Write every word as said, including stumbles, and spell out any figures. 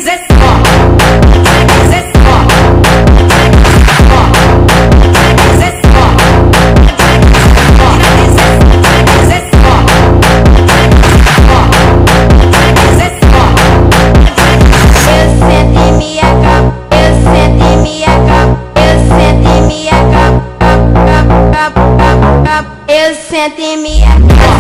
dizer só. Vai dizer só. Vai dizer só. Vai dizer só. Vai dizer só. Vai dizer só. Eu sento e me acabo. Eu sento e me acabo. Eu sento e me acabo. Eu sento e me acabo.